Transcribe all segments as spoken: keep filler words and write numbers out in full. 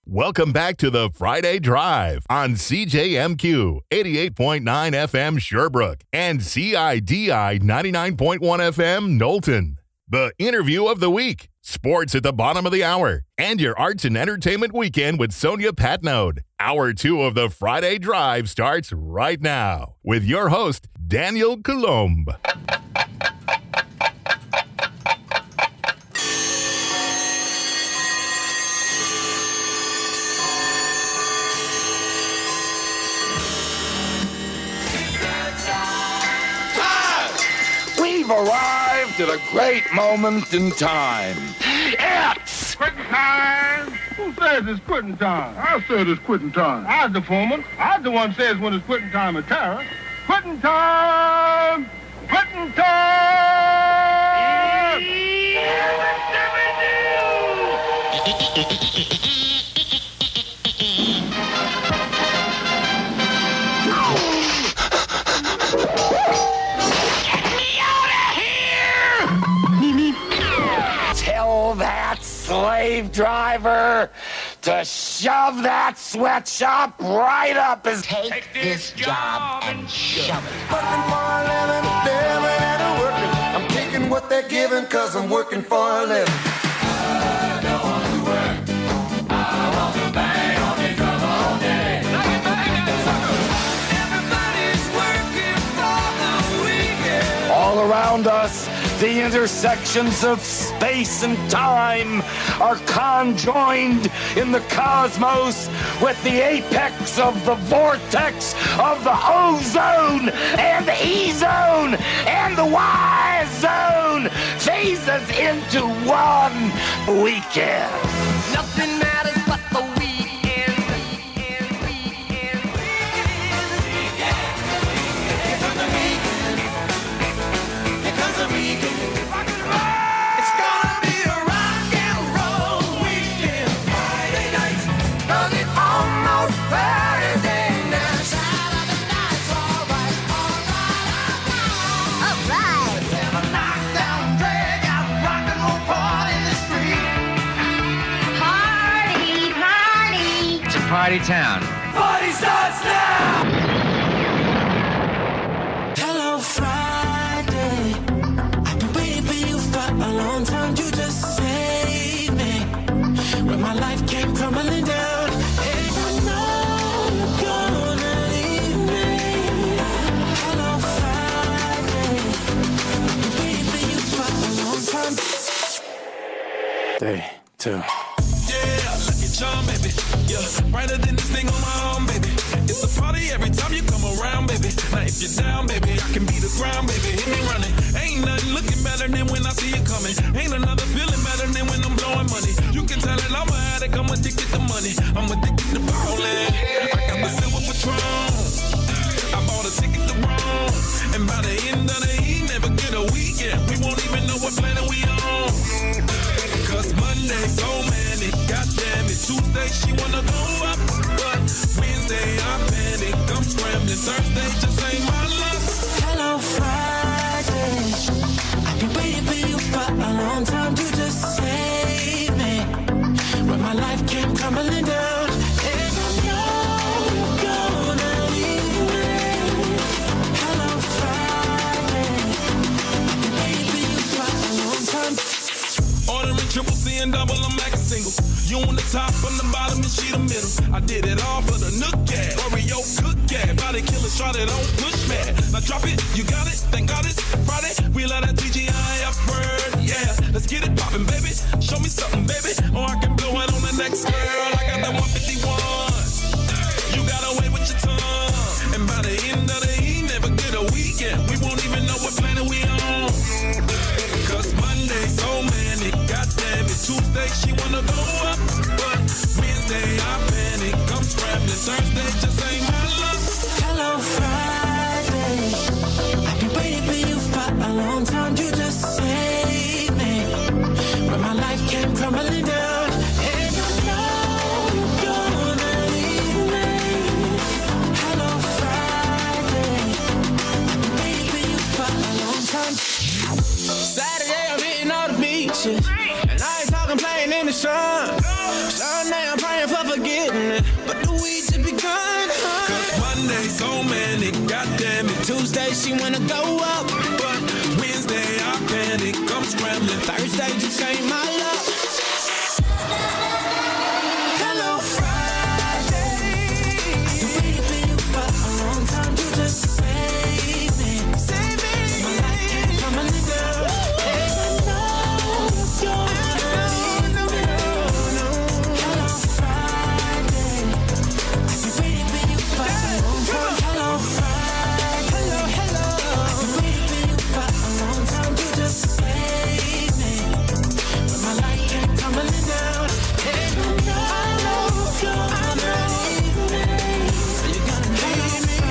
Welcome back to the Friday Drive on C J M Q eighty-eight point nine F M Sherbrooke and C I D I ninety-nine point one F M Knowlton. The interview of the week, sports at the bottom of the hour, and your arts and entertainment weekend with Sonia Patnode. Hour two of the Friday Drive starts right now with your host, Daniel Colombe. We've arrived at a great moment in time. It's quitting time. Who says it's quitting time? I said it's quitting time. I was the foreman. I was the one says when it's quitting time at Tara. Quitting time! Quitting time! Tell that slave driver to shove that sweatshop right up his... Take, Take this, this job and shove it. Working for a living, living and a working. I'm taking what they're giving cause I'm working for a living. I don't want to work. I want to bang on the drum all day. Bang, bang, that sucker. Everybody's working for the weekend. All around us, the intersections of space and time are conjoined in the cosmos with the apex of the vortex of the O-zone and the E-zone and the Y-zone phases into one weekend. Nothing matters but the weekend. Weekend, weekend, weekend. Here comes the weekend. Here comes the weekend. It's gonna be a rock and roll weekend. Friday night, cause it's almost Saturday night. Saturday night's alright, alright, alright. Let's have a knockdown, drag out, rock and roll party in the street. Party, party. It's a party town. Party starts now! Hello, Friday. I've been waiting for you for a long time. You just saved me when my life came crumbling down. And I know you're gonna leave me. Hello, Friday. I've been waiting for you for a long time. Three, two. Yeah, look at John, baby. Yeah, brighter than this thing on my arm, baby. It's a party every time you come around, baby. Now if you're down, baby, I can be the ground, baby. Hit me running. Ain't nothing looking better than when I see you coming. Ain't another feeling better than when I'm blowing money. You can tell that I'm an addict, I'm addicted to money. I'm addicted to ballin'. I got the silver Patron. I bought a ticket to Rome. And by the end of the E, never get a weekend. We won't even know what planet we on. Cause Monday, so manic, goddamn it. Tuesday, she wanna go up, but Wednesday, I panic. I'm scrambling. Thursday, just ain't my luck. Hello, Friday. I've been waiting for you for a long time. You just saved me when my life came crumbling down. And I know you're gonna leave me. Hello, Friday. I've been waiting for you for a long time. Ordering triple C and double, I'm like a single. You on the top, on the bottom, and she the middle. I did it all for the nook cat, Oreo cook cat. Body killer, shot it on push mat. Now drop it, you got it, thank God it's Friday. We let that T G I up bird, yeah. Let's get it poppin', baby. Show me something, baby. Or I can blow it on the next girl. I got that one fifty-one. You got away with your tongue. And by the end of the E, never get a weekend. We won't even know what planet we on. Cause Monday, so manic, goddamn it. Tuesday, she wanna go up, but Wednesday, I panic. I'm scrambling. Thursday, just ain't my luck. Hello, Friday. I've been waiting for you for a long time. You just saved me when my life came crumbling down. And I know she wanna go up. But Wednesday, I panic, I'm scrambling. Thursday, you change my luck. Hello, Friday. Been waiting for you for a long time. You just save me. Save me. My life can't come a nigga. And I know you're ready. No, no, no. Hello, Friday. I've been waiting for you for a long time. Hello, Friday. Hello, hello. I've been waiting for you for a long time. You just save me. When my life came tumbling down. And I know you're ready. You're gonna need me,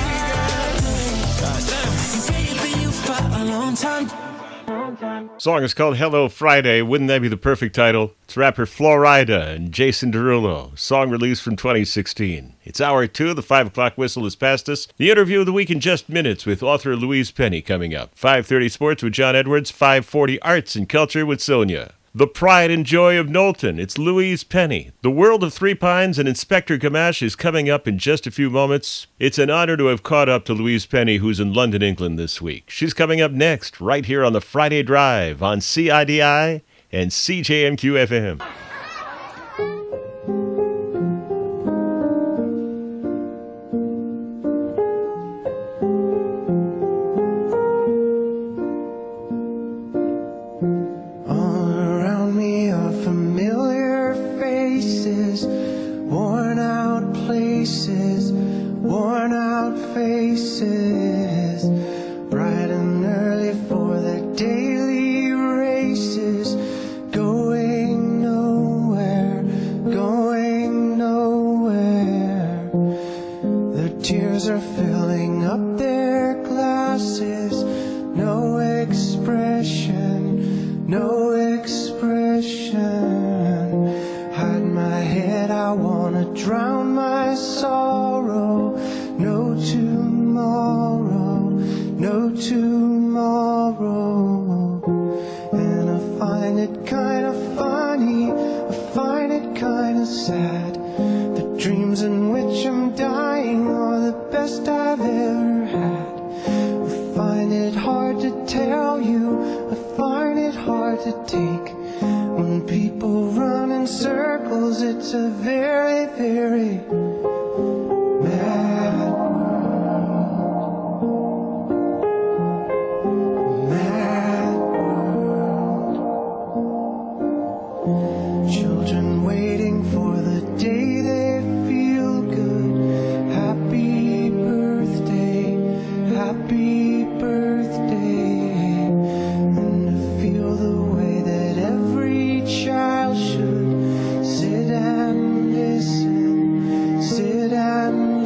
I've been waiting for you for a long time. Song is called Hello Friday. Wouldn't that be the perfect title? It's rapper Florida and Jason Derulo. Song released from twenty sixteen. It's hour two. The five o'clock whistle is past us. The interview of the week in just minutes with author Louise Penny coming up. five thirty Sports with John Edwards. five forty Arts and Culture with Sonia. The pride and joy of Knowlton. It's Louise Penny. The World of Three Pines and Inspector Gamache is coming up in just a few moments. It's an honor to have caught up to Louise Penny, who's in London, England this week. She's coming up next, right here on the Friday Drive on C I D I and C J M Q F M. All around me are familiar faces, worn out places, worn out faces, bright and early for their daily races, going nowhere, going nowhere. Their tears are filling up their glasses, no expression, no expression. Hide my head, I wanna drown my sorrow. No tomorrow, no tomorrow. And I find it kinda funny, I find it kinda sad. The dreams in which I'm dying are the best I've ever had. I find it hard to tell you, I find it hard to take. When people run in circles, it's a very, very mad world. Mad world. Children waiting for the day they feel good. Happy birthday, happy birthday. And to feel the way that every child should sit and listen, sit and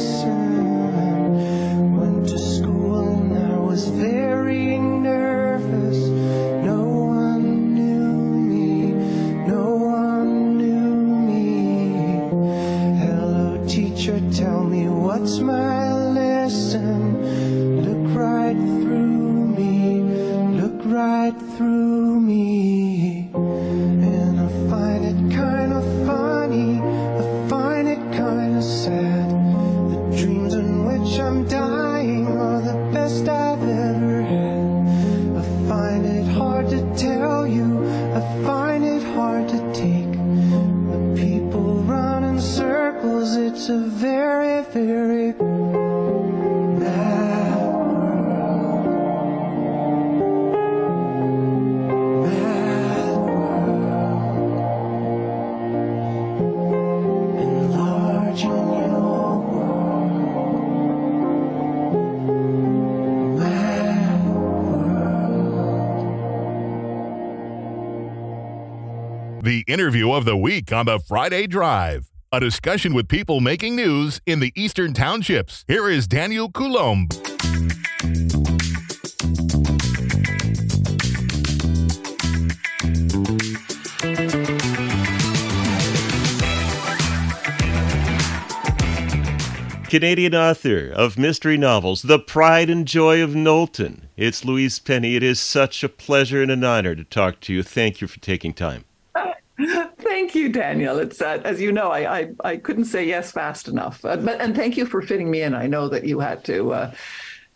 listen. Went to school and I was very nervous. No one knew me, no one knew me. Hello teacher, tell me what's my lesson. Look right through me, look right through me. And I find it kinda funny, I find it kinda sad. The dreams in which I'm dying are the best I've ever had. I find it hard to tell you, I find it hard to take. When people run in circles, it's a very, very mad world. Mad world. Enlarging your world. Mad world. The interview of the week on the Friday Drive. A discussion with people making news in the Eastern Townships. Here is Daniel Coulombe. Canadian author of mystery novels, The Pride and Joy of Knowlton. It's Louise Penny. It is such a pleasure and an honor to talk to you. Thank you for taking time. Thank you, Daniel. It's uh, as you know, I, I I couldn't say yes fast enough. Uh, but and thank you for fitting me in. I know that you had to uh,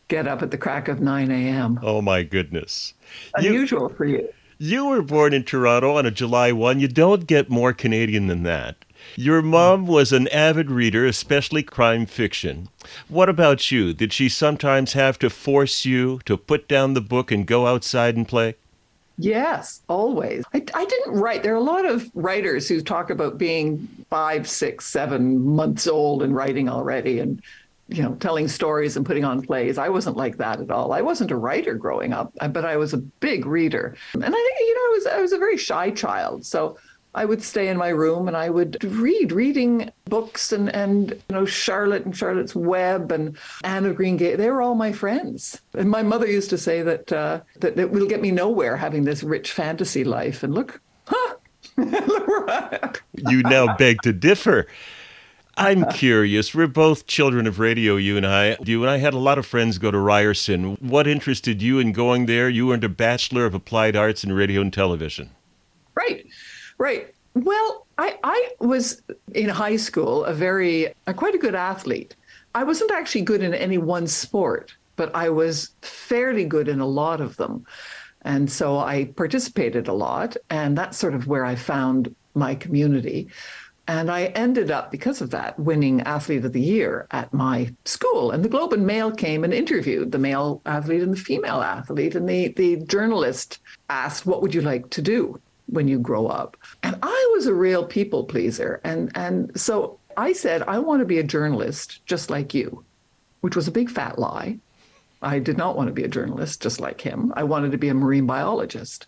get up at the crack of nine a.m. Oh, my goodness. You, Unusual for you. you were born in Toronto on a July first. You don't get more Canadian than that. Your mom was an avid reader, especially crime fiction. What about you? Did she sometimes have to force you to put down the book and go outside and play? Yes, always. I, I didn't write. There are a lot of writers who talk about being five, six, seven months old and writing already and, you know, telling stories and putting on plays. I wasn't like that at all. I wasn't a writer growing up, but I was a big reader. And I think, you know, I was, I was a very shy child. So I would stay in my room and I would read, reading books and, and you know, Charlotte and Charlotte's Web and Anne of Green Gables. They were all my friends. And my mother used to say that, uh, that it will get me nowhere having this rich fantasy life. And look, huh? Look where I am. You now beg to differ. I'm curious. We're both children of radio, you and I. You and I had a lot of friends go to Ryerson. What interested you in going there? You earned a Bachelor of Applied Arts in Radio and Television. Right. Right. Well, I, I was in high school a very, a, quite a good athlete. I wasn't actually good in any one sport, but I was fairly good in a lot of them. And so I participated a lot, and that's sort of where I found my community. And I ended up, because of that, winning Athlete of the Year at my school. And the Globe and Mail came and interviewed the male athlete and the female athlete. And the, the journalist asked, what would you like to do when you grow up? And I was a real people pleaser. And, and so I said, I want to be a journalist just like you, which was a big fat lie. I did not want to be a journalist just like him. I wanted to be a marine biologist.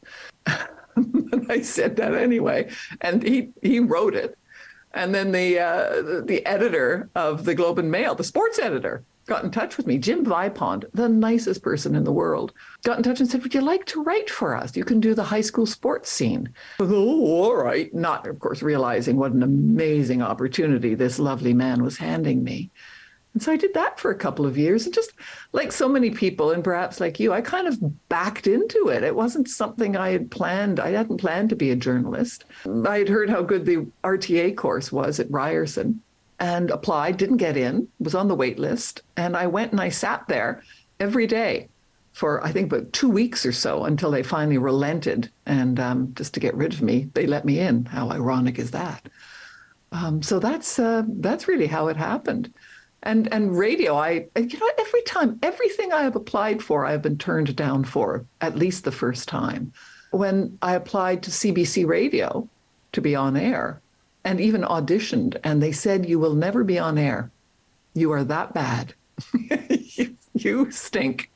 And I said that anyway. And he, he wrote it. And then the, uh, the editor of the Globe and Mail, the sports editor, got in touch with me, Jim Vipond, the nicest person in the world, got in touch and said, would you like to write for us? You can do the high school sports scene. Oh, all right. Not, of course, realizing what an amazing opportunity this lovely man was handing me. And so I did that for a couple of years. And just like so many people, and perhaps like you, I kind of backed into it. It wasn't something I had planned. I hadn't planned to be a journalist. I had heard how good the R T A course was at Ryerson and applied, didn't get in, was on the wait list. And I went and I sat there every day for, I think, about two weeks or so until they finally relented. And um, just to get rid of me, they let me in. How ironic is that? Um, so that's uh, that's really how it happened. And and radio, I, you know, every time, everything I have applied for, I've been turned down for at least the first time. When I applied to C B C Radio to be on air and even auditioned, and they said, you will never be on air. You are that bad. you, you stink.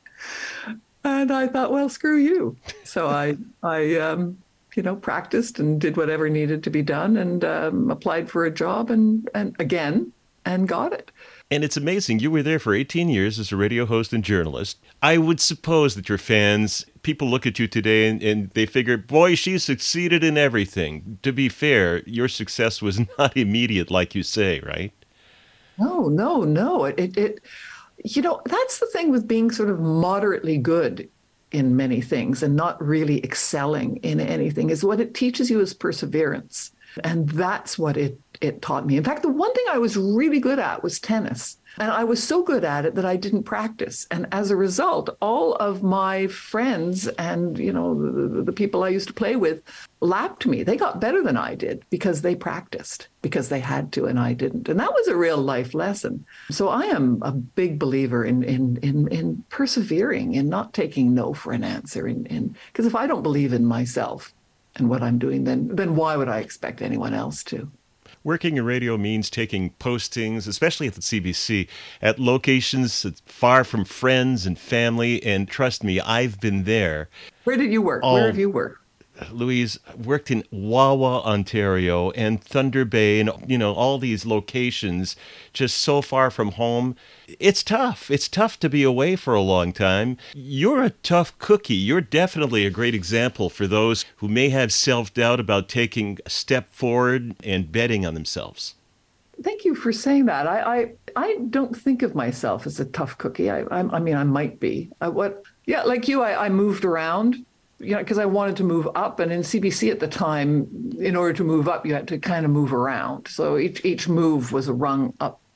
And I thought, well, screw you. So I, I um, you know, practiced and did whatever needed to be done and um, applied for a job and, and again, and got it. And it's amazing. You were there for eighteen years as a radio host and journalist. I would suppose that your fans, people look at you today and, and they figure, boy, she succeeded in everything. To be fair, your success was not immediate, like you say, right? No, no, no. It, it, it, you know, that's the thing with being sort of moderately good in many things and not really excelling in anything, is what it teaches you is perseverance. And that's what it, it taught me. In fact, the one thing I was really good at was tennis. And I was so good at it that I didn't practice. And as a result, all of my friends and, you know, the, the people I used to play with lapped me. They got better than I did because they practiced, because they had to and I didn't. And that was a real life lesson. So I am a big believer in in in, in persevering, in not taking no for an answer. In, in, because if I don't believe in myself and what I'm doing, then then why would I expect anyone else to? Working in radio means taking postings, especially at the C B C, at locations far from friends and family. And trust me, I've been there. Where did you work? Oh, Where have you worked? Louise, worked in Wawa, Ontario, and Thunder Bay, and, you know, all these locations just so far from home. It's tough. It's tough to be away for a long time. You're a tough cookie. You're definitely a great example for those who may have self-doubt about taking a step forward and betting on themselves. Thank you for saying that. I I, I don't think of myself as a tough cookie. I I, I mean, I might be. I, what? Yeah, like you, I, I moved around. You know, because I wanted to move up, and in C B C at the time, in order to move up, you had to kind of move around. So each each move was a rung up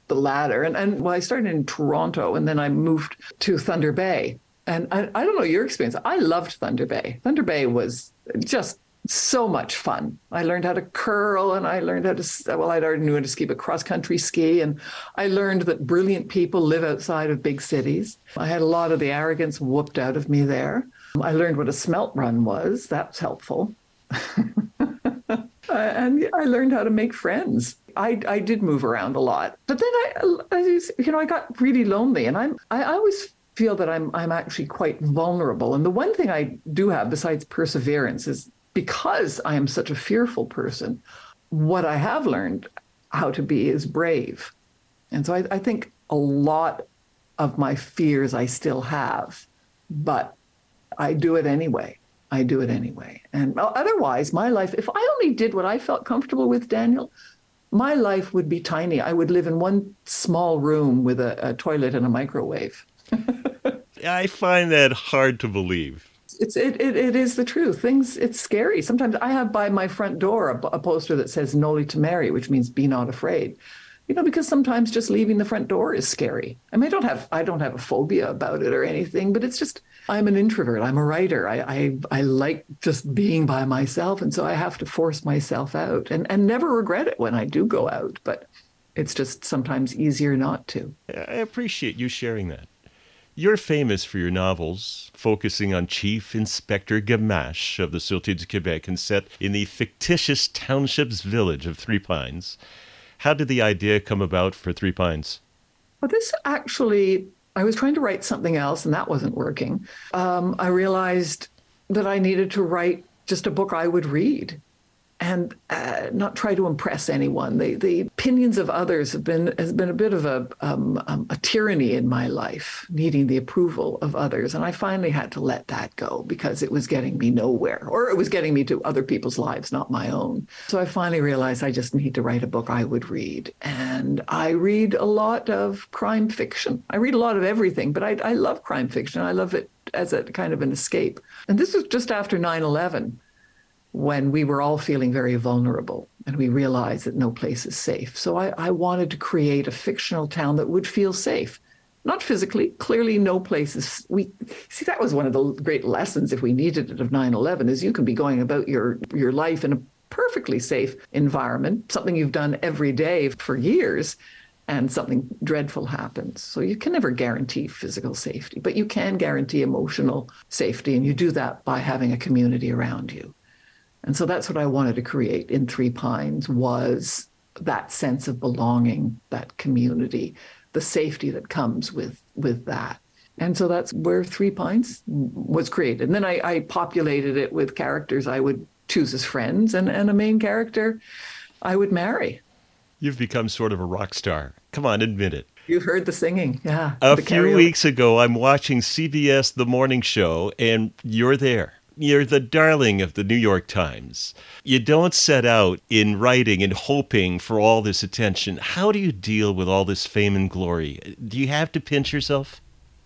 the ladder. And, and well, I started in Toronto and then I moved to Thunder Bay. And I, I don't know your experience. I loved Thunder Bay. Thunder Bay was just so much fun. I learned how to curl and I learned how to, well, I already knew how to ski, but cross-country ski. And I learned that brilliant people live outside of big cities. I had a lot of the arrogance whooped out of me there. I learned what a smelt run was. That's helpful. And I learned how to make friends. I, I did move around a lot. But then I, I you know, I got really lonely. And I'm, I, I always feel that I'm, I'm actually quite vulnerable. And the one thing I do have besides perseverance is, because I am such a fearful person, what I have learned how to be is brave. And so I, I think a lot of my fears I still have, but I do it anyway. I do it anyway. And otherwise, my life, if I only did what I felt comfortable with, Daniel, my life would be tiny. I would live in one small room with a, a toilet and a microwave. I find that hard to believe. It's it, it it is the truth. Things, it's scary. Sometimes I have by my front door a, a poster that says "Noli Timere," which means "Be not afraid." You know, because sometimes just leaving the front door is scary. I mean, I don't have I don't have a phobia about it or anything, but it's just I'm an introvert. I'm a writer. I I, I like just being by myself, and so I have to force myself out, and and never regret it when I do go out. But it's just sometimes easier not to. I appreciate you sharing that. You're famous for your novels, focusing on Chief Inspector Gamache of the Sûreté du Québec and set in the fictitious township's village of Three Pines. How did the idea come about for Three Pines? Well, this actually, I was trying to write something else and that wasn't working. Um, I realized that I needed to write just a book I would read and uh, not try to impress anyone. The the opinions of others have been has been a bit of a um, um, a tyranny in my life, needing the approval of others. And I finally had to let that go because it was getting me nowhere, or it was getting me to other people's lives, not my own. So I finally realized I just need to write a book I would read. And I read a lot of crime fiction. I read a lot of everything, but I, I love crime fiction. I love it as a kind of an escape. And this was just after nine eleven. When we were all feeling very vulnerable and we realized that no place is safe. So I, I wanted to create a fictional town that would feel safe. Not physically, clearly no place is, we, see, that was one of the great lessons, if we needed it, of nine eleven, is you can be going about your, your life in a perfectly safe environment, something you've done every day for years, and something dreadful happens. So you can never guarantee physical safety, but you can guarantee emotional safety, and you do that by having a community around you. And so that's what I wanted to create in Three Pines, was that sense of belonging, that community, the safety that comes with, with that. And so that's where Three Pines was created. And then I, I populated it with characters I would choose as friends and, and a main character I would marry. You've become sort of a rock star. Come on, admit it. You heard the singing, yeah. A the few karaoke. weeks ago, I'm watching C B S The Morning Show, and you're there. You're the darling of the New York Times. You don't set out in writing and hoping for all this attention. How do you deal with all this fame and glory? Do you have to pinch yourself?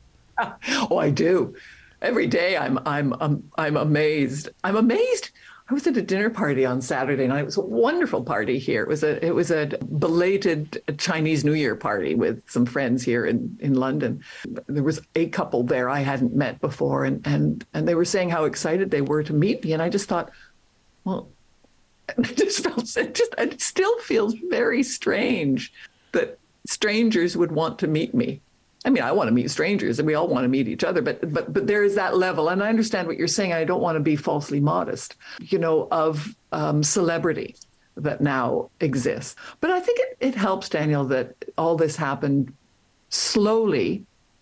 Oh, I do. Every day I'm I'm I'm I'm amazed. I'm amazed. I was at a dinner party on Saturday night. It was a wonderful party here. It was a it was a belated Chinese New Year party with some friends here in, in London. There was a couple there I hadn't met before, and and and they were saying how excited they were to meet me. And I just thought, well, I just felt it just it still feels very strange that strangers would want to meet me. I mean, I want to meet strangers and we all want to meet each other, but but but there is that level. And I understand what you're saying. I don't want to be falsely modest, you know, of um, celebrity that now exists. But I think it, it helps, Daniel, that all this happened slowly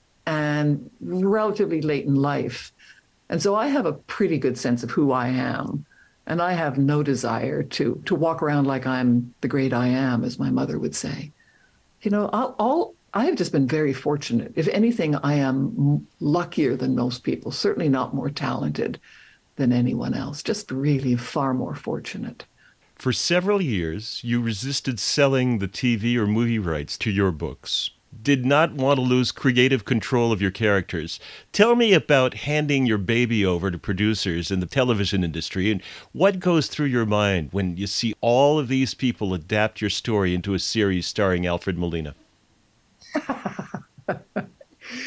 and relatively late in life. And so I have a pretty good sense of who I am. And I have no desire to to walk around like I'm the great I am, as my mother would say. You know, I'll, I'll I have just been very fortunate. If anything, I am luckier than most people, certainly not more talented than anyone else, just really far more fortunate. For several years, you resisted selling the T V or movie rights to your books, did not want to lose creative control of your characters. Tell me about handing your baby over to producers in the television industry, and what goes through your mind when you see all of these people adapt your story into a series starring Alfred Molina?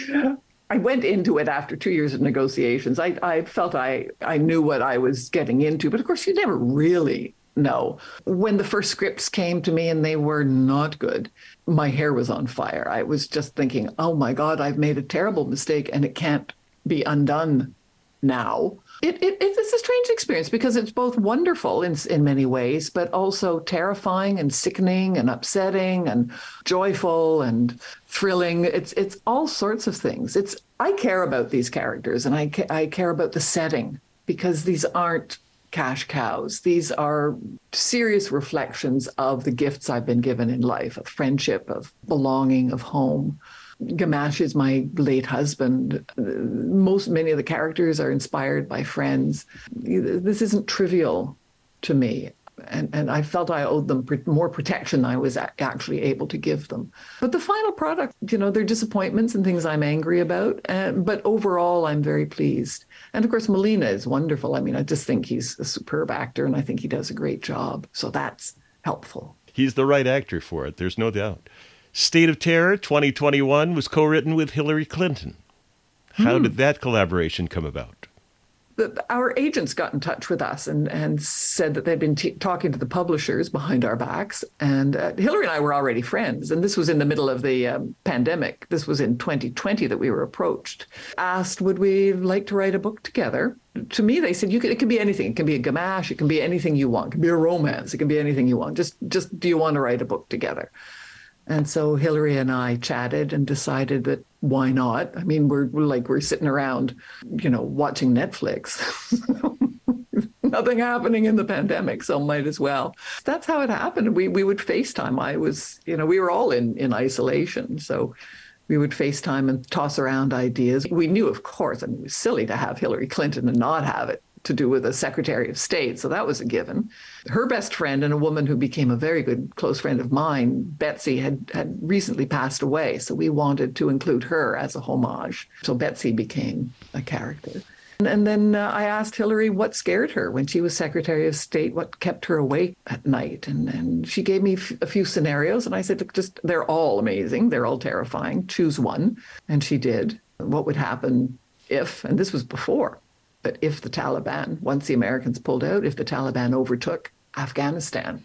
I went into it after two years of negotiations. I, I felt I, I knew what I was getting into, but of course you never really know. When the first scripts came to me and they were not good, my hair was on fire. I was just thinking, oh my God, I've made a terrible mistake and it can't be undone now. It, it, it's a strange experience because it's both wonderful in, in many ways, but also terrifying and sickening and upsetting and joyful and thrilling. It's it's all sorts of things. It's I care about these characters and I, ca- I care about the setting because these aren't cash cows. These are serious reflections of the gifts I've been given in life, of friendship, of belonging, of home. Gamache is my late husband. Most, many of the characters are inspired by friends. This isn't trivial to me. And, and I felt I owed them pr- more protection than I was a- actually able to give them. But the final product, you know, there are disappointments and things I'm angry about. Uh, but overall, I'm very pleased. And of course, Molina is wonderful. I mean, I just think he's a superb actor and I think he does a great job. So that's helpful. He's the right actor for it, there's no doubt. State of Terror twenty twenty-one was co-written with Hillary Clinton. How Hmm. did that collaboration come about? The, our agents got in touch with us and, and said that they'd been t- talking to the publishers behind our backs. And uh, Hillary and I were already friends. And this was in the middle of the um, pandemic. This was in twenty twenty that we were approached. Asked, would we like to write a book together? To me, they said, you can, it can be anything. It can be a Gamache. It can be anything you want. It can be a romance. It can be anything you want. Just, just do you want to write a book together? And so Hillary and I chatted and decided that why not? I mean, we're, we're like, we're sitting around, you know, watching Netflix. Nothing happening in the pandemic, so might as well. That's how it happened. We we would FaceTime. I was, you know, we were all in, in isolation. So we would FaceTime and toss around ideas. We knew, of course, I mean, it was silly to have Hillary Clinton and not have it to do with a Secretary of State. So that was a given. Her best friend and a woman who became a very good close friend of mine, Betsy, had, had recently passed away. So we wanted to include her as a homage. So Betsy became a character. And, and then uh, I asked Hillary what scared her when she was Secretary of State, what kept her awake at night. And, and she gave me f- a few scenarios. And I said, look, just they're all amazing. They're all terrifying. Choose one. And she did. What would happen if, and this was before, but if the Taliban, once the Americans pulled out, if the Taliban overtook Afghanistan,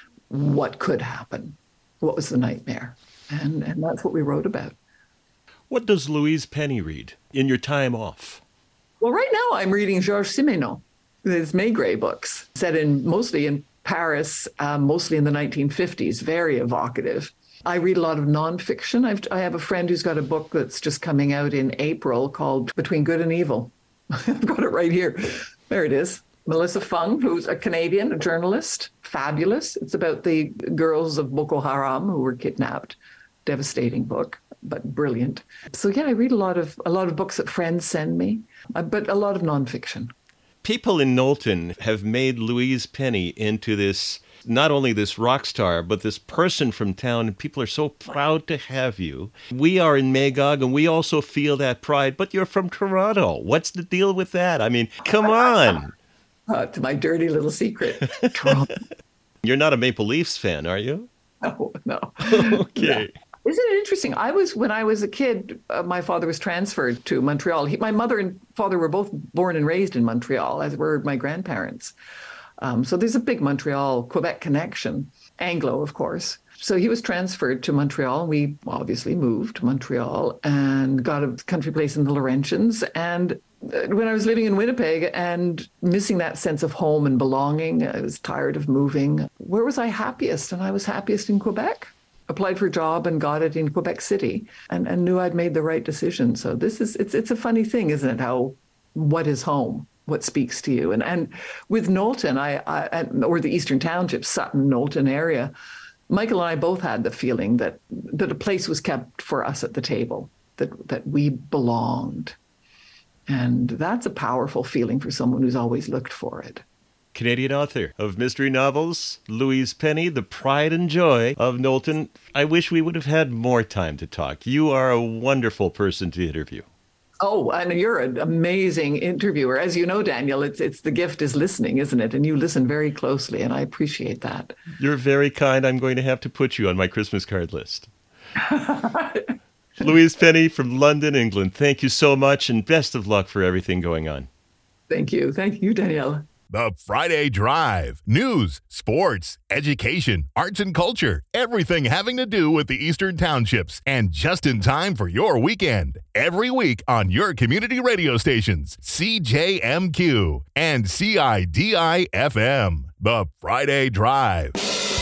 what could happen? What was the nightmare? And and that's what we wrote about. What does Louise Penny read in your time off? Well, right now I'm reading Georges Simenon, his Maigret books, set in mostly in Paris, um, mostly in the nineteen fifties, very evocative. I read a lot of nonfiction. I've, I have a friend who's got a book that's just coming out in April called Between Good and Evil. I've got it right here. There it is. Melissa Fung, who's a Canadian, a journalist, fabulous. It's about the girls of Boko Haram who were kidnapped. Devastating book, but brilliant. So yeah, I read a lot of a lot of books that friends send me, uh, but a lot of nonfiction. People in Knowlton have made Louise Penny into this, not only this rock star, but this person from town. And people are so proud to have you. We are in Magog, and we also feel that pride, but you're from Toronto. What's the deal with that? I mean, come on. Uh, to my dirty little secret, Toronto. You're not a Maple Leafs fan, are you? No, no. Okay. No. Isn't it interesting? I was, when I was a kid, uh, my father was transferred to Montreal. He, my mother and father were both born and raised in Montreal, as were my grandparents. Um, so there's a big Montreal-Quebec connection, Anglo, of course. So he was transferred to Montreal. We obviously moved to Montreal and got a country place in the Laurentians. And when I was living in Winnipeg and missing that sense of home and belonging, I was tired of moving. Where was I happiest? And I was happiest in Quebec. Applied for a job and got it in Quebec City and, and knew I'd made the right decision. So this is, it's it's a funny thing, isn't it? How, what is home? What speaks to you? And and with Knowlton, I, I or the Eastern Townships, Sutton, Knowlton area, Michael and I both had the feeling that that a place was kept for us at the table, that that we belonged. And that's a powerful feeling for someone who's always looked for it. Canadian author of mystery novels, Louise Penny, the pride and joy of Knowlton. I wish we would have had more time to talk. You are a wonderful person to interview. Oh, and you're an amazing interviewer. As you know, Daniel, it's it's the gift is listening, isn't it? And you listen very closely, and I appreciate that. You're very kind. I'm going to have to put you on my Christmas card list. Louise Penny from London, England. Thank you so much, and best of luck for everything going on. Thank you. Thank you, Danielle. The Friday Drive. News, sports, education, arts and culture. Everything having to do with the Eastern Townships. And just in time for your weekend. Every week on your community radio stations. C J M Q and C I D I F M. The Friday Drive.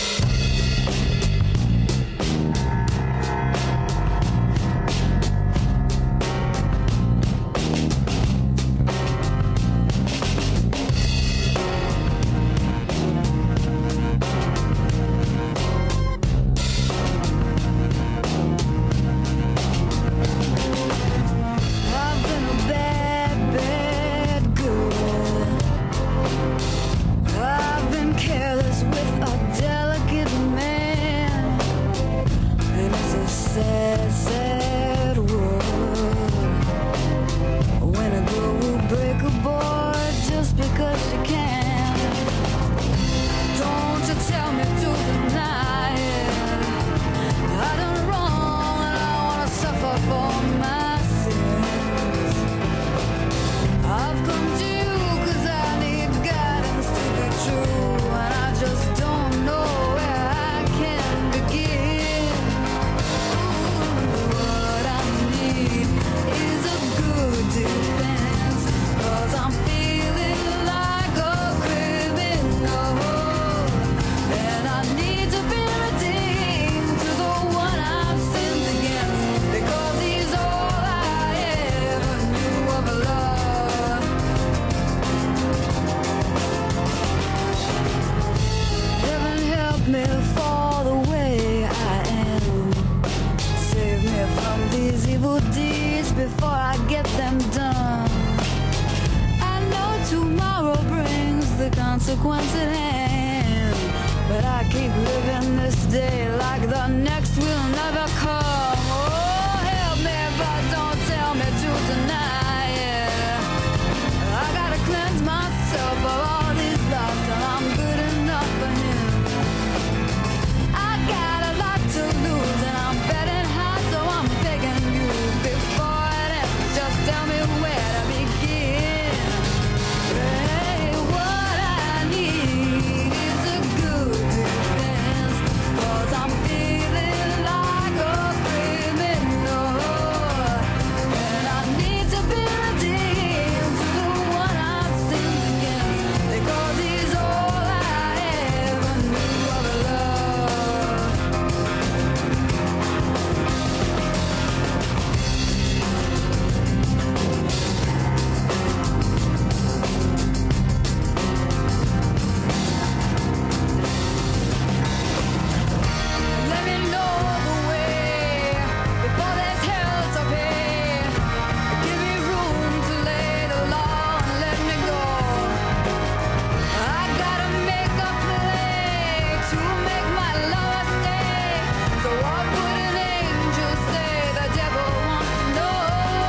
I've been a bad, bad girl. I've been careless with a delicate man, and it's a sad, sad world when a girl will break a boy just because she can. Don't you tell me to deny it. I done wrong and I wanna suffer for my sins. I've come to you 'cause I need guidance to be true, and I just don't know where I can begin. Ooh, what I need is a good defense, 'cause I'm feeling like a criminal, and I need to be redeemed to the one I've sinned against, because he's all I ever knew of love. Heaven help me fall the way I am. Save me from these evil deeds before I get them done. I know tomorrow brings the consequence at hand, but I keep living this day like the next will never come. Oh, help me, but don't tell me to deny it. I gotta cleanse myself of all these lies till I'm good enough for him. I got a lot to lose and I'm betting high, so I'm begging you before it ends, just tell me where to begin. Hey, what I need is a good defense, 'cause I'm feeling like a criminal, and I need to be redeemed to the one I've sinned against, because he's all I ever knew of love. Let me know the way before there's hell to pay. Give me room to lay the law and let me go. I gotta make a play to make my lover stay. So what would an angel say the devil wants to know?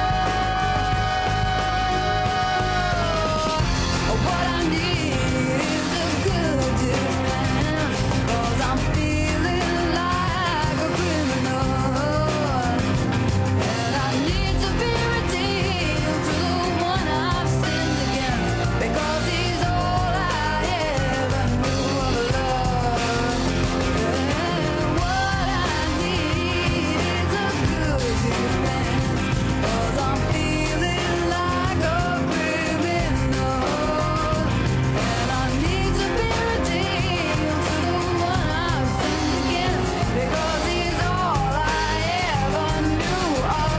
What I need is a good defense, 'cause I'm feeling like a criminal, and I need to be redeemed to the one I've sinned against, because he's all I ever knew of love. And what I need is a good defense, 'cause I'm feeling like a criminal, and I need to be redeemed to the one I've sinned against, because he's all I ever knew of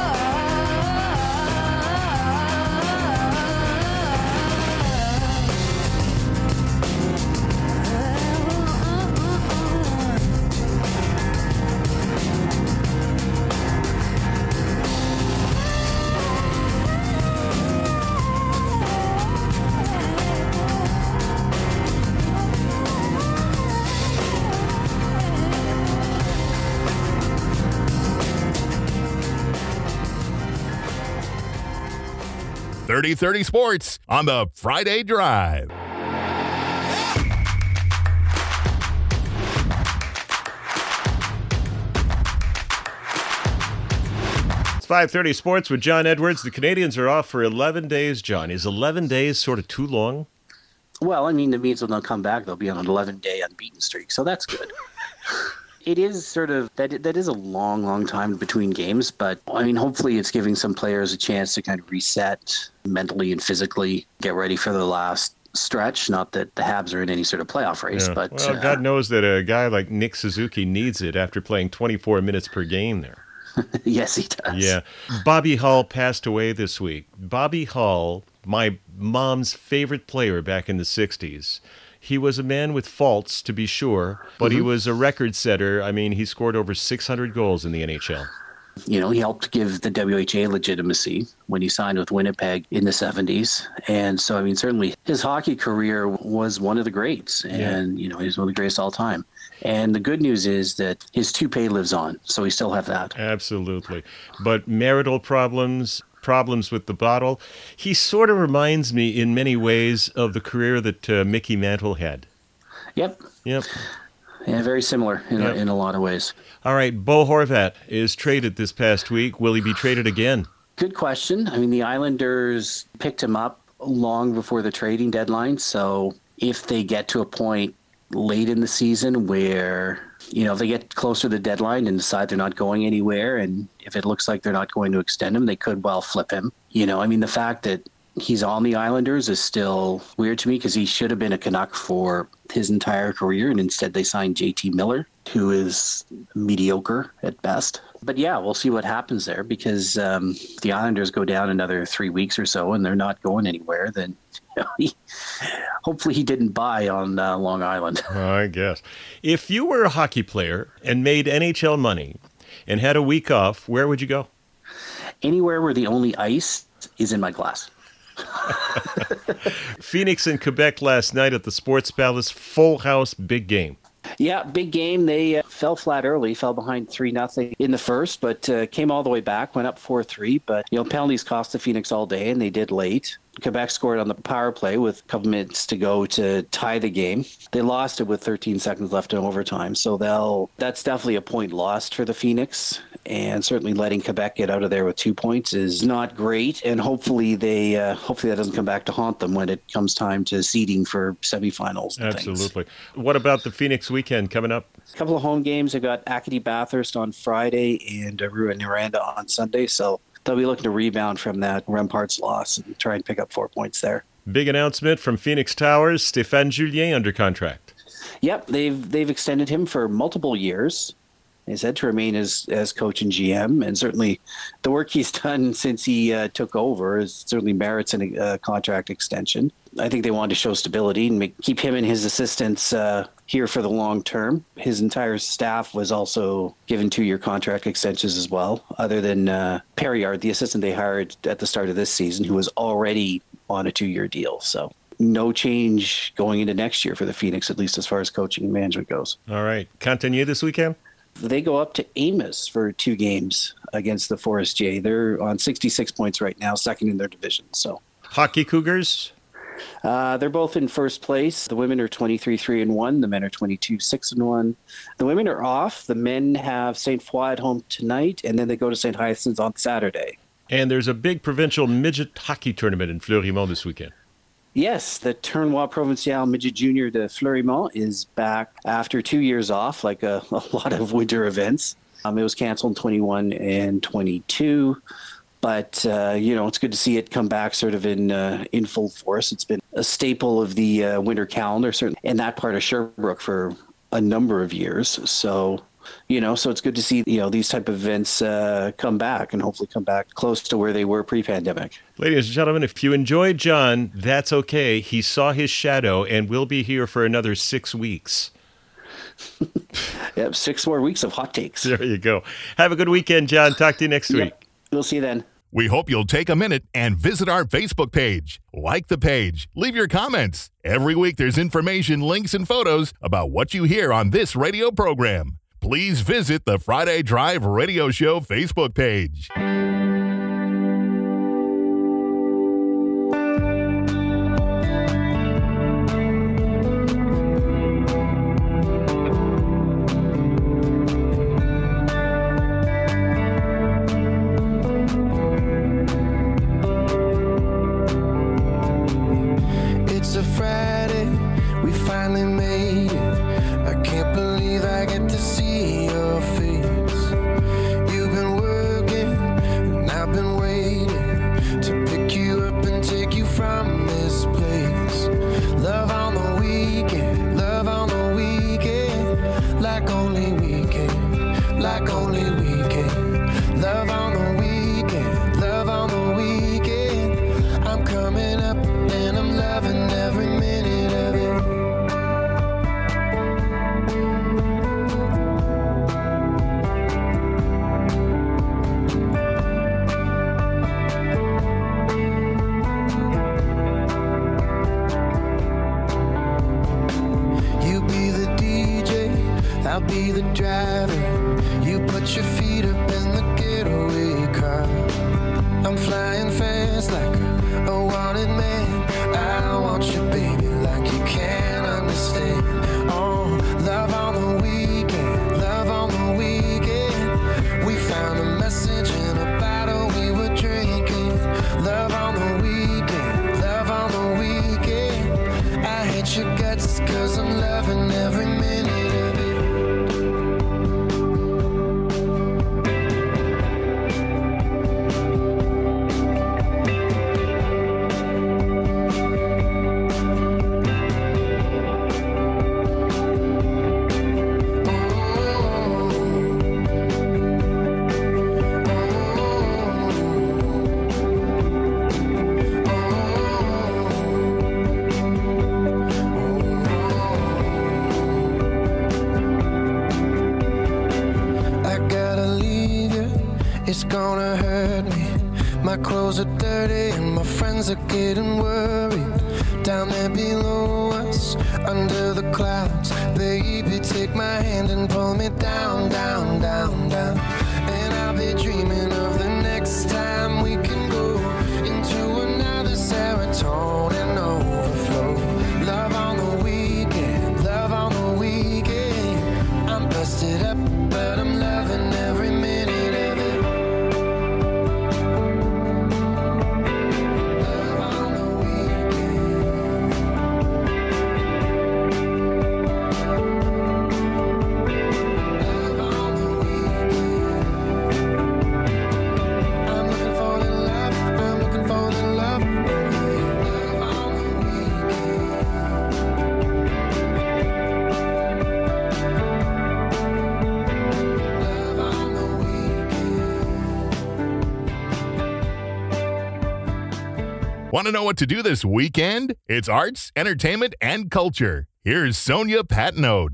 thirty thirty Sports on the Friday Drive. five thirty Sports with John Edwards. The Canadians are off for eleven days, John. Is eleven days sort of too long? Well, I mean, it means when they'll come back, they'll be on an eleven-day unbeaten streak, so that's good. It is sort of, that that is a long, long time between games, but I mean, hopefully it's giving some players a chance to kind of reset mentally and physically, get ready for the last stretch. Not that the Habs are in any sort of playoff race, Yeah. but... Well, uh, God knows that a guy like Nick Suzuki needs it after playing twenty-four minutes per game there. Yes, he does. Yeah. Bobby Hull passed away this week. Bobby Hull, my mom's favorite player back in the sixties. He was a man with faults, to be sure, but Mm-hmm. he was a record setter. I mean, he scored over six hundred goals in the N H L. You know, he helped give the W H A legitimacy when he signed with Winnipeg in the seventies. And so, I mean, certainly his hockey career was one of the greats. And, you know, he's one of the greatest all time. And the good news is that his toupee lives on, so we still have that. Absolutely. But marital problems, problems with the bottle. He sort of reminds me in many ways of the career that uh, Mickey Mantle had. Yep. Yep. Yeah, very similar in, Yep. a, in a lot of ways. All right, Bo Horvat is traded this past week. Will he be traded again? Good question. I mean, the Islanders picked him up long before the trading deadline. So if they get to a point late in the season where, you know, if they get closer to the deadline and decide they're not going anywhere, and if it looks like they're not going to extend him, they could well flip him. You know, I mean, the fact that he's on the Islanders is still weird to me because he should have been a Canuck for his entire career, and instead they signed J T Miller, who is mediocre at best. But yeah, we'll see what happens there because um, the Islanders go down another three weeks or so and they're not going anywhere. Then you know, he, hopefully he didn't buy on uh, Long Island. I guess. If you were a hockey player and made N H L money and had a week off, where would you go? Anywhere where the only ice is in my glass. Phoenix and Quebec last night at the Sports Palace. Full house, big game. Yeah, big game. They uh, fell flat early, fell behind three nothing in the first, but uh, came all the way back, went up four three. But, you know, penalties cost the Phoenix all day, and they did late. Quebec scored on the power play with a couple minutes to go to tie the game. They lost it with thirteen seconds left in overtime, so they'll that's definitely a point lost for the Phoenix. And certainly letting Quebec get out of there with two points is not great. And hopefully they uh, hopefully that doesn't come back to haunt them when it comes time to seeding for semifinals. And things. Absolutely. What about the Phoenix weekend coming up? A couple of home games. They've got Acadie Bathurst on Friday and Rouyn Noranda on Sunday. So they'll be looking to rebound from that Remparts loss and try and pick up four points there. Big announcement from Phoenix Towers. Stéphane Julien under contract. Yep, they've they've extended him for multiple years. He said to remain as, as coach and G M, and certainly the work he's done since he uh, took over is certainly merits a uh, contract extension. I think they wanted to show stability and make, keep him and his assistants uh, here for the long term. His entire staff was also given two-year contract extensions as well, other than uh, Perriard, the assistant they hired at the start of this season, who was already on a two-year deal. So no change going into next year for the Phoenix, at least as far as coaching and management goes. All right. Cantonier this weekend? They go up to Amos for two games against the Forest J. They're on sixty-six points right now, second in their division. So, Hockey Cougars? Uh, they're both in first place. The women are twenty-three three and one. The men are twenty-two six and one. The women are off. The men have Saint Foy at home tonight, and then they go to Saint Hyacinthe on Saturday. And there's a big provincial midget hockey tournament in Fleurimont this weekend. Yes, the Tournoi Provincial Midget Junior de Fleurimont is back after two years off, like a, a lot of winter events. Um, it was canceled in twenty-one and twenty-two, but uh, you know, it's good to see it come back sort of in uh, in full force. It's been a staple of the uh, winter calendar, certainly in that part of Sherbrooke for a number of years. So, you know, so it's good to see, you know, these type of events uh, come back and hopefully come back close to where they were pre-pandemic. Ladies and gentlemen, if you enjoyed John, that's okay. He saw his shadow and will be here for another six weeks. Yep, six more weeks of hot takes. There you go. Have a good weekend, John. Talk to you next Yep. week. We'll see you then. We hope you'll take a minute and visit our Facebook page. Like the page, leave your comments. Every week there's information, links, and photos about what you hear on this radio program. Please visit the Friday Drive Radio Show Facebook page. like only we can. Love on the weekend, love on the weekend. I'm coming up and I'm loving every minute of it. You be the D J, I'll be the driver. You put your feet up in the getaway car. I'm flying fast like a, a wanted man. I want you, baby, like you can't understand. Oh, love on the weekend, love on the weekend. We found a message in a bottle we were drinking. Love on the weekend, love on the weekend. I hate your guts cause I'm loving every minute of it. I gotta leave you, it's gonna hurt me. My clothes are dirty and my friends are getting worried. Down there below us, under the clouds, baby, take my hand and pull me down, down, down, down. And I'll be dreaming of the next time we can go into another serotonin overflow. Love on the weekend, love on the weekend. I'm busted up, but I'm loving every minute of it. Love on the weekend. Love on the weekend. I'm looking for the love, I'm looking for the love. Love on the weekend. Love on the weekend. Want to know what to do this weekend? It's arts, entertainment, and culture. Here's Sonia Patnode.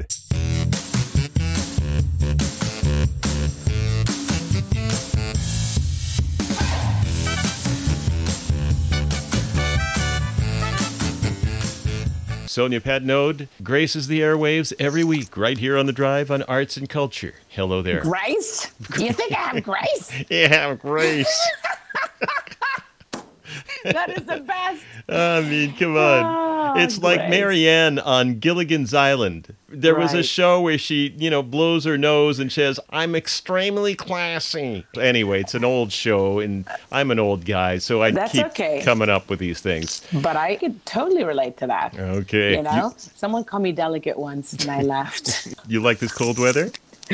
Sonia Patnode graces the airwaves every week right here on The Drive on Arts and Culture. Hello there. Grace? You think I have grace? Yeah, Grace. That is the best. I mean, come on. Oh, it's like Grace. Marianne on Gilligan's Island. There was a Right. show where she, you know, blows her nose and says, I'm extremely classy. Anyway, it's an old show, and I'm an old guy, so I That's keep okay. coming up with these things. But I could totally relate to that. Okay. You know, someone called me delicate once and I laughed. You like this cold weather?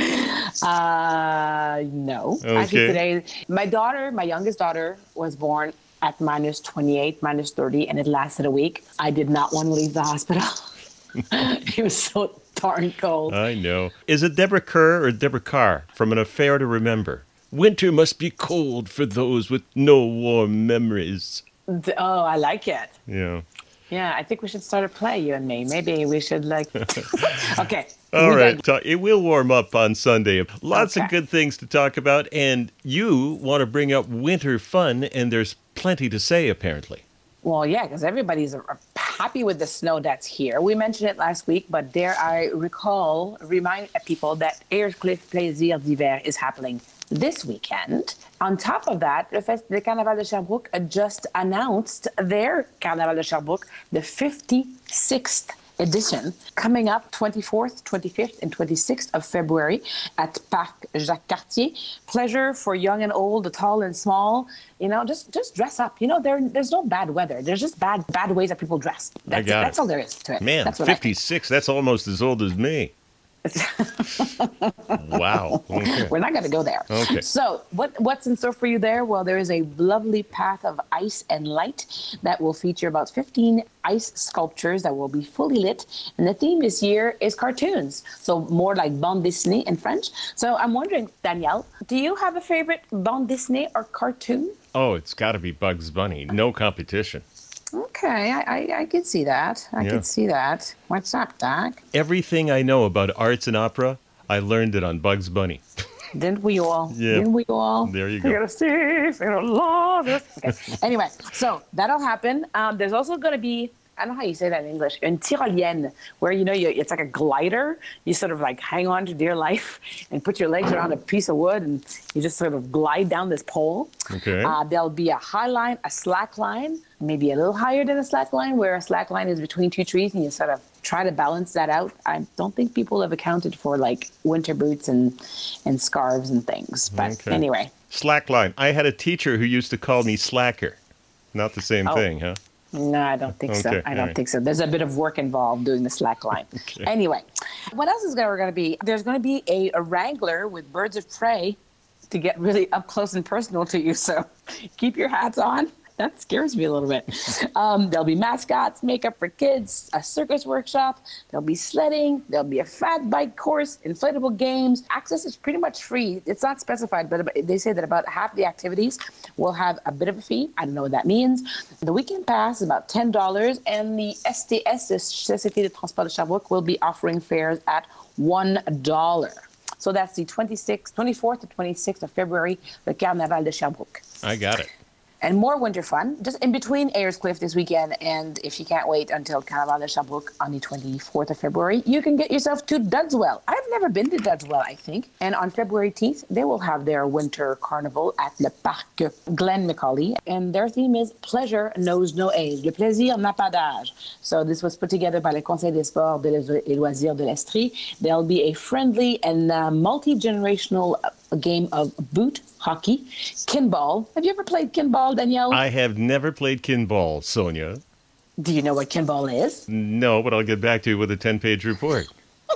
Uh, no. Okay. Actually, today, my daughter, my youngest daughter, was born at minus twenty-eight, minus thirty, and it lasted a week. I did not want to leave the hospital. It was so darn cold. I know. Is it Deborah Kerr or Deborah Carr from An Affair to Remember? Winter must be cold for those with no warm memories. Th- Oh, I like it. Yeah. Yeah, I think we should start a play, you and me. Maybe we should like. Okay. All we right. got- Ta- It will warm up on Sunday. Lots of Okay. good things to talk about. And you want to bring up winter fun, and there's plenty to say, apparently. Well, yeah, because everybody's uh, happy with the snow that's here. We mentioned it last week, but dare I recall, remind people that Aircliff Plaisir d'Hiver is happening this weekend. On top of that, le, Fest- le Carnaval de Sherbrooke just announced their Carnaval de Sherbrooke, the fifty-sixth edition, coming up twenty-fourth, twenty-fifth, and twenty-sixth of February at Parc Jacques Cartier. Pleasure for young and old, the tall and small. You know, just just dress up. You know, there there's no bad weather. There's just bad bad ways that people dress. That's, got that's it. all there is to it. Man, that's what I think. fifty-six, that's almost as old as me. Wow. Okay. We're not going to go there. Okay. So, what what's in store for you there? Well, there is a lovely path of ice and light that will feature about fifteen ice sculptures that will be fully lit. And the theme this year is cartoons, so more like bande dessinée in French. So, I'm wondering, Danielle, do you have a favorite bande dessinée or cartoon? Oh, it's got to be Bugs Bunny. No competition. Okay, I, I, I can see that. I Yeah. can see that. What's up, Doc? Everything I know about arts and opera, I learned it on Bugs Bunny. Didn't we all? Yeah. Didn't we all? There you We go. gotta see if it'll love it. Okay. Anyway, so that'll happen. Um, there's also going to be, I don't know how you say that in English, une tyrolienne, where, you know, you, it's like a glider. You sort of like hang on to dear life and put your legs around a piece of wood and you just sort of glide down this pole. Okay. Uh, there'll be a high line, a slack line, maybe a little higher than a slack line, where a slack line is between two trees and you sort of try to balance that out. I don't think people have accounted for like winter boots and, and scarves and things. But Okay. anyway. Slackline. I had a teacher who used to call me Slacker. Not the same Oh. thing, huh? No, I don't think so. Okay, I all don't right. think so. There's a bit of work involved doing the slack line. Anyway, what else is there going to be? There's going to be a, a wrangler with birds of prey to get really up close and personal to you. So keep your hats on. That scares me a little bit. Um, there'll be mascots, makeup for kids, a circus workshop. There'll be sledding. There'll be a fat bike course, inflatable games. Access is pretty much free. It's not specified, but about- they say that about half the activities will have a bit of a fee. I don't know what that means. The weekend pass is about ten dollars, and the S T S, the Société de Transport de Sherbrooke, will be offering fares at one dollar. So that's the twenty-sixth, twenty-fourth to twenty-sixth of February, the Carnaval de Sherbrooke. I got it. And more winter fun, just in between Ayers Cliff this weekend. And if you can't wait until Carnaval de Sherbrooke on the twenty-fourth of February, you can get yourself to Dudswell. I've never been to Dudswell, I think. And on February eighteenth, they will have their winter carnival at Le Parc Glen Macaulay. And their theme is Pleasure Knows No Age. Le plaisir n'a pas d'âge. So this was put together by le Conseil des Sports et Loisirs de l'Estrie. There'll be a friendly and uh, multi-generational uh, game of boot hockey, kinball. Have you ever played kinball, Danielle? I have never played kinball, Sonia. Do you know what kinball is? No, but I'll get back to you with a ten-page report.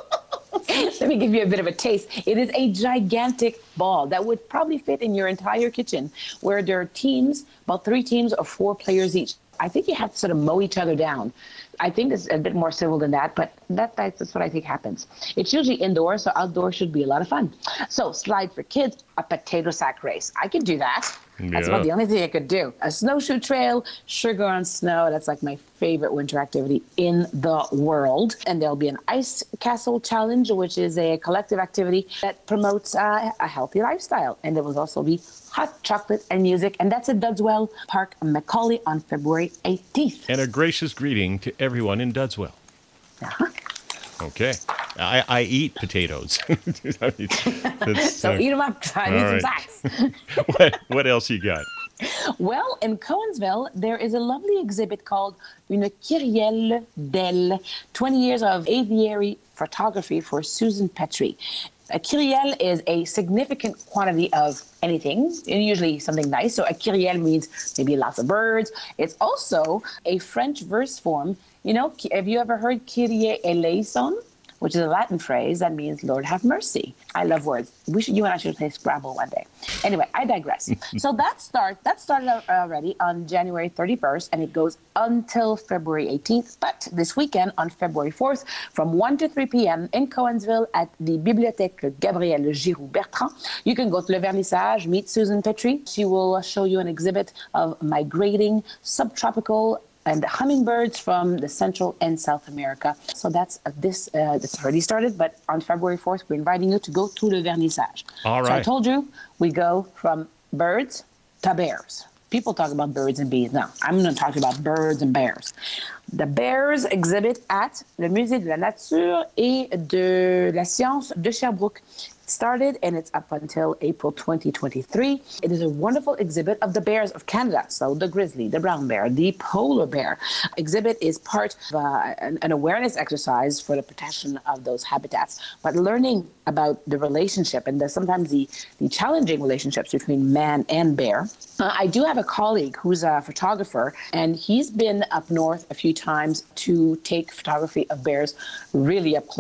Let me give you a bit of a taste. It is a gigantic ball that would probably fit in your entire kitchen, where there are teams, about three teams of four players each. I think you have to sort of mow each other down. I think it's a bit more civil than that, but that, that's what I think happens. It's usually indoors, so outdoors should be a lot of fun. So slide for kids, a potato sack race. I can do that. That's Yeah. about the only thing I could do. A snowshoe trail, sugar on snow. That's like my favorite winter activity in the world. And there'll be an ice castle challenge, which is a collective activity that promotes uh, a healthy lifestyle. And there will also be hot chocolate and music. And that's at Dudswell Park, Macaulay on February eighteenth. And a gracious greeting to everyone in Dudswell. Uh-huh. Okay. I, I eat potatoes. I mean, that's, So uh, eat them up. Try all these right. sacks. what, what else you got? Well, in Cowansville, there is a lovely exhibit called Une Kyrielle d'elle, twenty years of aviary photography for Susan Petrie. A kyrielle is a significant quantity of anything, and usually something nice. So a kyrielle means maybe lots of birds. It's also a French verse form. You know, have you ever heard Kyrie eleison, which is a Latin phrase that means Lord have mercy? I love words. We should, you and I should play Scrabble one day. Anyway, I digress. So that start that started out already on January thirty-first, and it goes until February eighteenth. But this weekend on February fourth, from one to three p.m. in Cowansville at the Bibliothèque Gabrielle Giroux Bertrand, you can go to Le Vernissage, meet Susan Petrie. She will show you an exhibit of migrating subtropical and hummingbirds from the Central and South America. So that's uh, this, uh, it's already started, but on February fourth, we're inviting you to go to Le Vernissage. All So I right. told you, we go from birds to bears. People talk about birds and bees. Now, I'm going to talk about birds and bears. The bears exhibit at le Musée de la Nature et de la Science de Sherbrooke. It started and it's up until April twenty twenty-three. It is a wonderful exhibit of the bears of Canada. So the grizzly, the brown bear, the polar bear. Exhibit is part of uh, an, an awareness exercise for the protection of those habitats. But learning about the relationship and the, sometimes the, the challenging relationships between man and bear. Uh, I do have a colleague who's a photographer, and he's been up north a few times to take photography of bears really up close,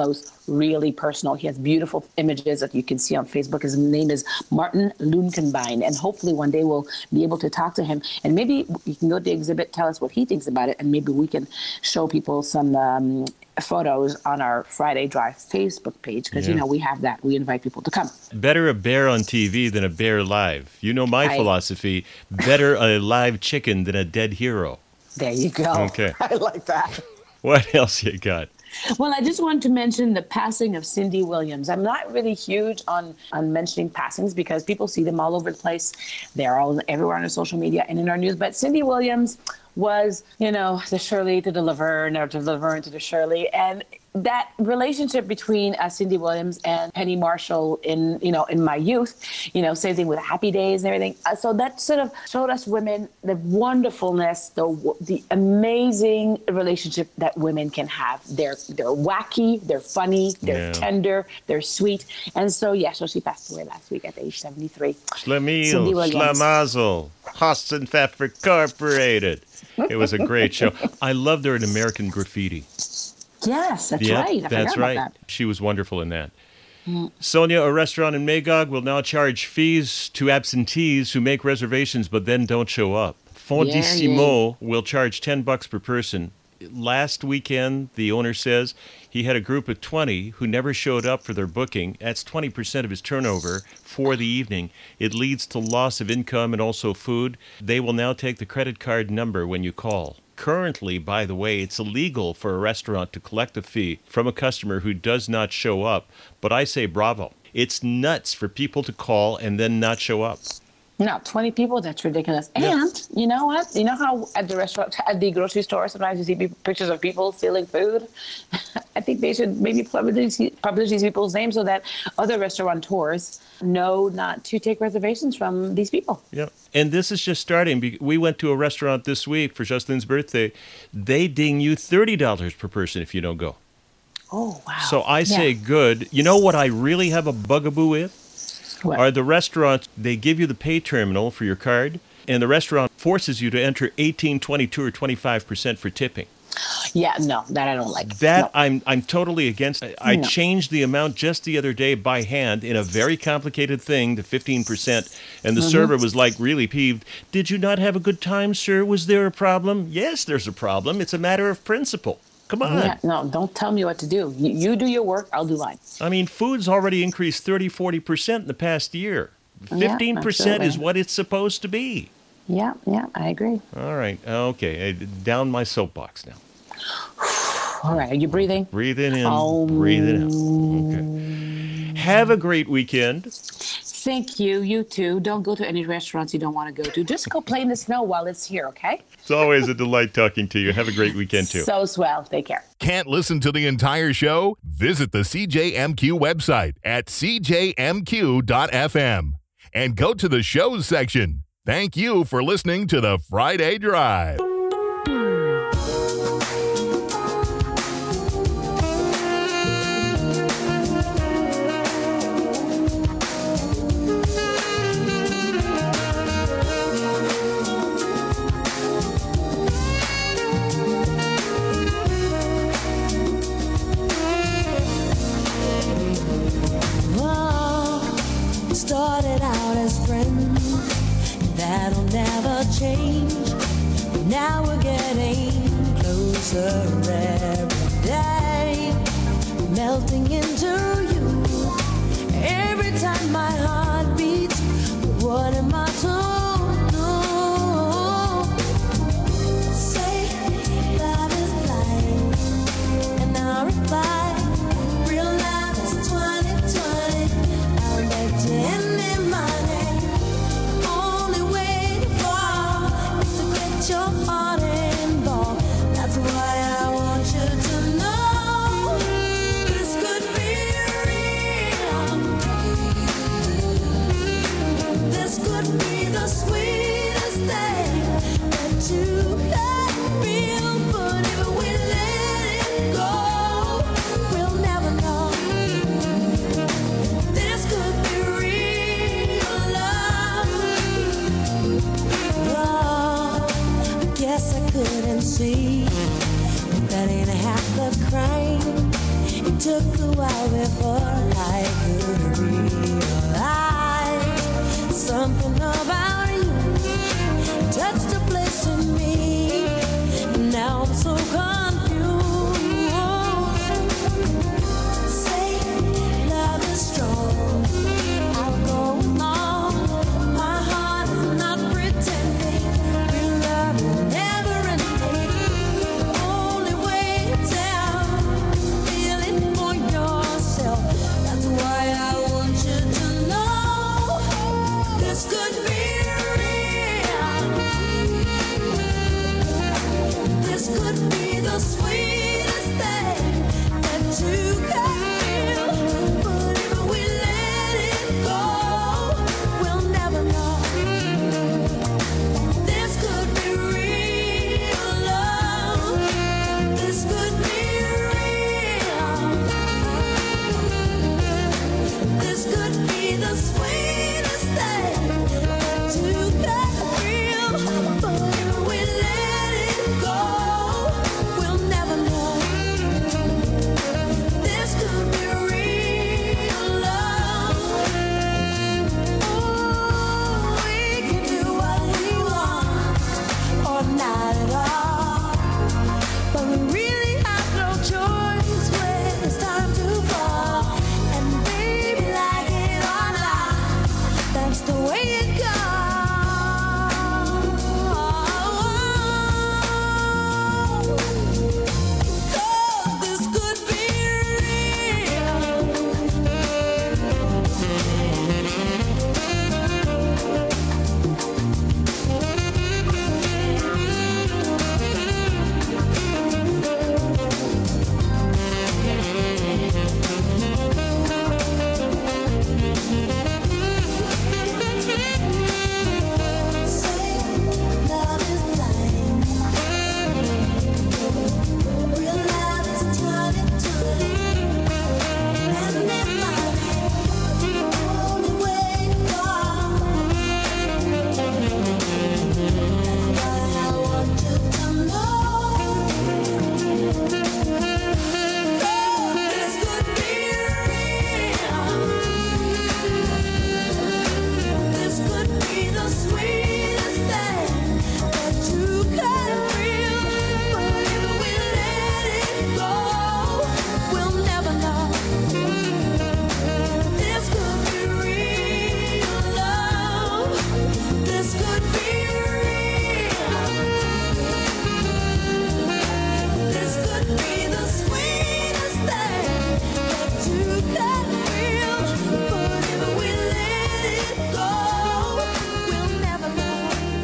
really personal. He has beautiful images that you can see on Facebook. His name is Martin Lunkenbein, and hopefully one day we'll be able to talk to him. And maybe you can go to the exhibit, tell us what he thinks about it, and maybe we can show people some um, photos on our Friday Drive Facebook page, because, Yeah. you know, we have that. We invite people to come. Better a bear on T V than a bear live. You know my I- philosophy. Better a live chicken than a dead hero. There you go. Okay. I like that. What else you got? Well, I just wanted to mention the passing of Cindy Williams. I'm not really huge on, on mentioning passings because people see them all over the place. They're all everywhere on our social media and in our news. But Cindy Williams was, you know, the Shirley to the Laverne, or to Laverne to the Shirley. And that relationship between uh, Cindy Williams and Penny Marshall in, you know, in my youth, you know, same thing with Happy Days and everything. Uh, so that sort of showed us women the wonderfulness, the the amazing relationship that women can have. They're they're wacky, they're funny, they're Yeah. tender, they're sweet. And so, yeah, so she passed away last week at age seventy-three. Cindy Schlemiel, Williams. Schlemazel, Haas and Pfeffer Incorporated. It was a great show. I loved her in American Graffiti. Yes, that's Yep, right. I that's forgot right. about that. She was wonderful in that. Mm. Sonia, a restaurant in Magog, will now charge fees to absentees who make reservations but then don't show up. Fondissimo will charge ten bucks per person. Last weekend, the owner says he had a group of twenty who never showed up for their booking. That's twenty percent of his turnover for the evening. It leads to loss of income and also food. They will now take the credit card number when you call. Currently, by the way, it's illegal for a restaurant to collect a fee from a customer who does not show up. But I say bravo. It's nuts for people to call and then not show up. No, twenty people, that's ridiculous. Yeah. And you know what? You know how at the restaurant, at the grocery store, sometimes you see pe- pictures of people stealing food? I think they should maybe publish, publish these people's names so that other restaurateurs know not to take reservations from these people. Yeah. And this is just starting. Be- We went to a restaurant this week for Justin's birthday. They ding you thirty dollars per person if you don't go. Oh, wow. So I say Yeah. good. You know what I really have a bugaboo with? What? Are the restaurants, they give you the pay terminal for your card, and the restaurant forces you to enter eighteen, twenty-two, or twenty-five percent for tipping. Yeah, no, that I don't like. That No. I'm I'm totally against. I, I No. changed the amount just the other day by hand in a very complicated thing to fifteen percent, and the Mhm. server was like really peeved. Did you not have a good time, sir? Was there a problem? Yes, there's a problem. It's a matter of principle. Come on. Yeah, no, don't tell me what to do. You, you do your work, I'll do mine. I mean, food's already increased thirty, forty percent in the past year. Yeah, fifteen percent is absolutely. what it's supposed to be. Yeah, yeah, I agree. All right. Okay. uh, Down my soapbox now. All right, are you breathing? Breathing in, Um, breathing out. Okay. Have a great weekend. Thank you. You too. Don't go to any restaurants you don't want to go to. Just go play in the snow while it's here, okay? It's always a delight talking to you. Have a great weekend, too. So swell. Take care. Can't listen to the entire show? Visit the C J M Q website at c j m q dot f m and go to the shows section. Thank you for listening to the Friday Drive. Oh, started out as friends, that'll never change. But now we're getting closer every day, melting into you. Every time my heart beats, what am I to do? Say love is blind, and I'll reply. Real love is twenty twenty. I'll bet you any money. Only way to fall is to get your heart involved. That's why I want you to know this could be real. This could be the sweetest thing that you can feel. But if we let it go, we'll never know. This could be real love. Oh, I guess I couldn't see that ain't half the crime. It took a while before I could realize something about you touched a place in me. Now I'm so confused. Say love is strong. I'll go along. My heart is not pretending. Real love will never ending. Only wait till feel it for yourself. That's why I want you to know this could be real. This could be the sweetest thing that you can feel. But if we let it go, we'll never know. This could be real love. This could be real. This could be the sweetest thing that you can feel. But if we let it go, we'll never know. This could be real love. Oh, we can do what we want or not at all. But we really have no choice when it's time to fall. And baby, like it or not, that's the way it goes. 'Cause this could be love is blind. Real love is turning, turning, and never only way gone. That's why I want you to know. This could be real. This could be the sweetest thing that you can feel. But if we let it go, we'll never know. This could be real love. This could be real. This could be the sweetest thing that you can feel. But if we let it go, we'll never know.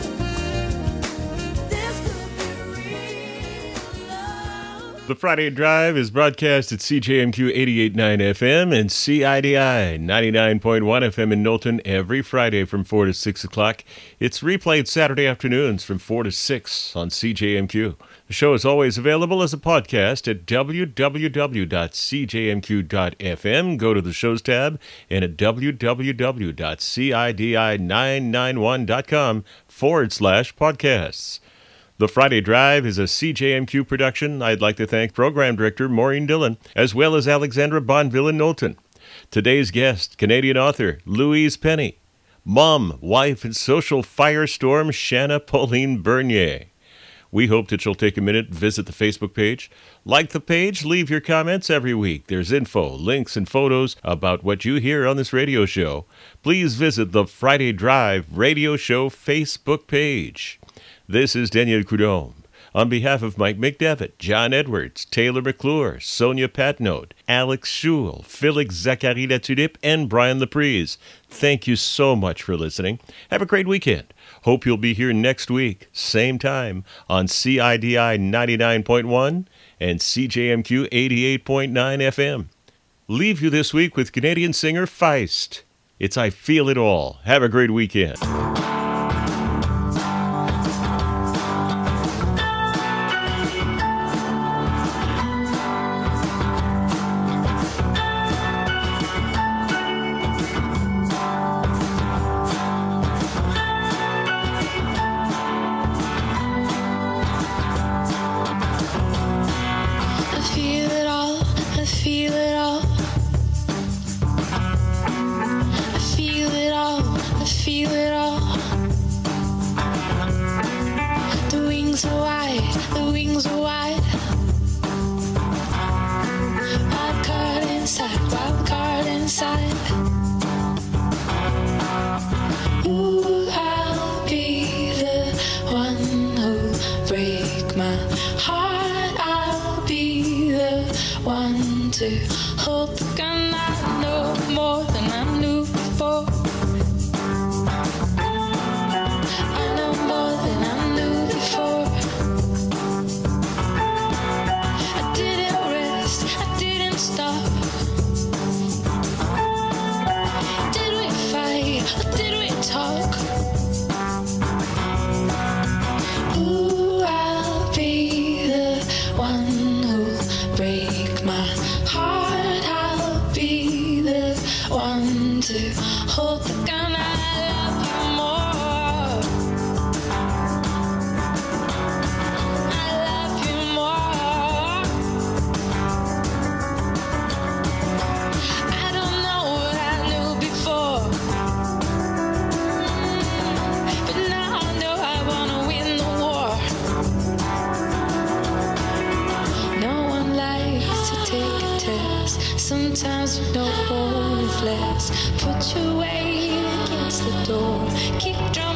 This could be real love. The Friday Drive is broadcast at C J M Q eighty-eight point nine F M and C I D I ninety-nine point one F M in Knowlton every Friday from four to six o'clock. It's replayed Saturday afternoons from four to six on C J M Q. The show is always available as a podcast at w w w dot c j m q dot f m. Go to the shows tab and at w w w dot c i d i nine nine one dot com forward slash podcasts. The Friday Drive is a C J M Q production. I'd like to thank Program Director Maureen Dillon, as well as Alexandra Bonville in Knowlton. Today's guest, Canadian author Louise Penny. Mom, wife, and social firestorm Shanna Pauline Bernier. We hope that you'll take a minute and visit the Facebook page. Like the page, leave your comments every week. There's info, links, and photos about what you hear on this radio show. Please visit the Friday Drive Radio Show Facebook page. This is Daniel Coudon. On behalf of Mike McDevitt, John Edwards, Taylor McClure, Sonia Patnode, Alex Schul, Felix Zachary Latulippe, and Brian Laprise, thank you so much for listening. Have a great weekend. Hope you'll be here next week, same time, on C I D I ninety-nine point one and C J M Q eighty-eight point nine F M. Leave you this week with Canadian singer Feist. It's I Feel It All. Have a great weekend. I feel it all, I feel it feel it all. The wings are wide, the wings are wide. Wild card inside, wild card inside. Ooh, I'll be the one who'll break my heart. I'll be the one to hold the gun. I know more than I knew before. I know more than I knew before. I didn't rest, I didn't stop. Did we fight or did we talk? Ooh, I'll be the one who'll break my heart. I'll be the one to hold the gun. I love you more. I love you more. I don't know what I knew before, but now I know I wanna win the war. No one likes to take a test. Sometimes we know what is less. Put your weight against the door. Keep drawing.